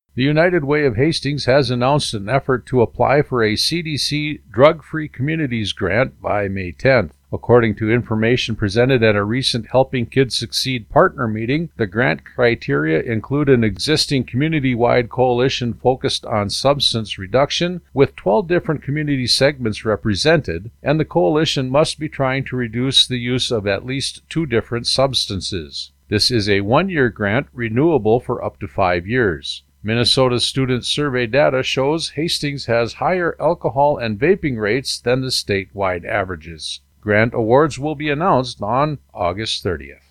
The United Way of Hastings has announced an effort to apply for a CDC Drug-Free Communities grant by May 10th. According to information presented at a recent Helping Kids Succeed partner meeting, the grant criteria include an existing community-wide coalition focused on substance reduction, with 12 different community segments represented, and the coalition must be trying to reduce the use of at least 2 different substances. This is a 1-year grant, renewable for up to 5 years. Minnesota's student survey data shows Hastings has higher alcohol and vaping rates than the statewide averages. Grant awards will be announced on August 30th.